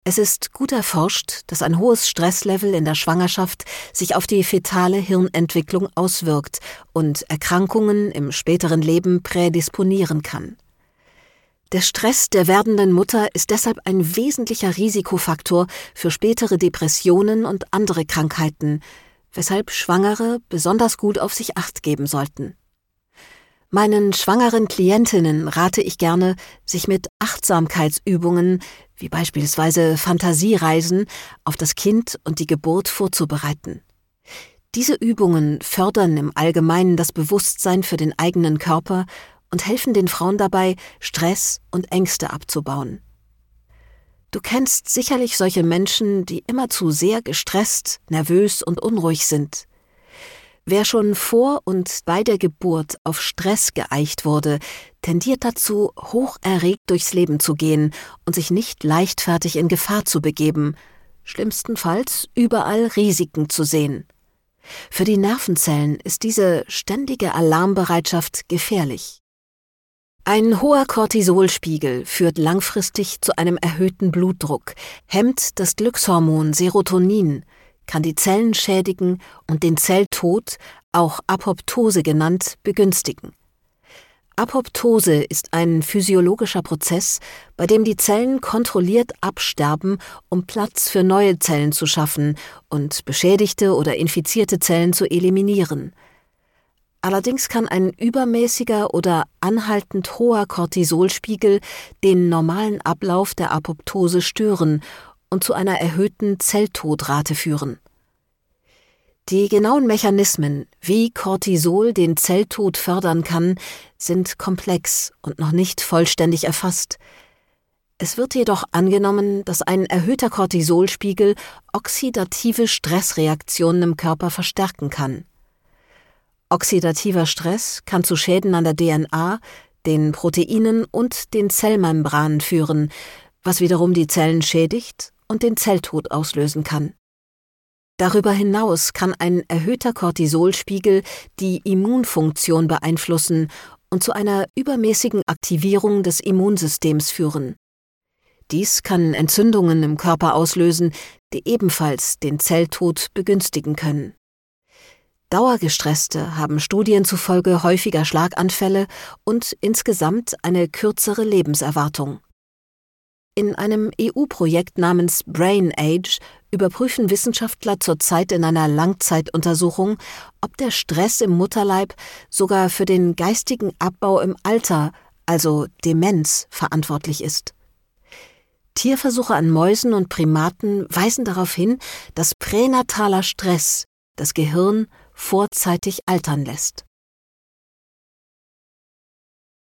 Es ist gut erforscht, dass ein hohes Stresslevel in der Schwangerschaft sich auf die fetale Hirnentwicklung auswirkt und Erkrankungen im späteren Leben prädisponieren kann. Der Stress der werdenden Mutter ist deshalb ein wesentlicher Risikofaktor für spätere Depressionen und andere Krankheiten, weshalb Schwangere besonders gut auf sich Acht geben sollten. Meinen schwangeren Klientinnen rate ich gerne, sich mit Achtsamkeitsübungen, wie beispielsweise Fantasiereisen, auf das Kind und die Geburt vorzubereiten. Diese Übungen fördern im Allgemeinen das Bewusstsein für den eigenen Körper und helfen den Frauen dabei, Stress und Ängste abzubauen. Du kennst sicherlich solche Menschen, die immerzu sehr gestresst, nervös und unruhig sind. Wer schon vor und bei der Geburt auf Stress geeicht wurde, tendiert dazu, hocherregt durchs Leben zu gehen und sich nicht leichtfertig in Gefahr zu begeben, schlimmstenfalls überall Risiken zu sehen. Für die Nervenzellen ist diese ständige Alarmbereitschaft gefährlich. Ein hoher Cortisolspiegel führt langfristig zu einem erhöhten Blutdruck, hemmt das Glückshormon Serotonin, kann die Zellen schädigen und den Zelltod, auch Apoptose genannt, begünstigen. Apoptose ist ein physiologischer Prozess, bei dem die Zellen kontrolliert absterben, um Platz für neue Zellen zu schaffen und beschädigte oder infizierte Zellen zu eliminieren. Allerdings kann ein übermäßiger oder anhaltend hoher Cortisolspiegel den normalen Ablauf der Apoptose stören und zu einer erhöhten Zelltodrate führen. Die genauen Mechanismen, wie Cortisol den Zelltod fördern kann, sind komplex und noch nicht vollständig erfasst. Es wird jedoch angenommen, dass ein erhöhter Cortisolspiegel oxidative Stressreaktionen im Körper verstärken kann. Oxidativer Stress kann zu Schäden an der DNA, den Proteinen und den Zellmembranen führen, was wiederum die Zellen schädigt und den Zelltod auslösen kann. Darüber hinaus kann ein erhöhter Cortisolspiegel die Immunfunktion beeinflussen und zu einer übermäßigen Aktivierung des Immunsystems führen. Dies kann Entzündungen im Körper auslösen, die ebenfalls den Zelltod begünstigen können. Dauergestresste haben Studien zufolge häufiger Schlaganfälle und insgesamt eine kürzere Lebenserwartung. In einem EU-Projekt namens Brain Age überprüfen Wissenschaftler zurzeit in einer Langzeituntersuchung, ob der Stress im Mutterleib sogar für den geistigen Abbau im Alter, also Demenz, verantwortlich ist. Tierversuche an Mäusen und Primaten weisen darauf hin, dass pränataler Stress das Gehirn vorzeitig altern lässt.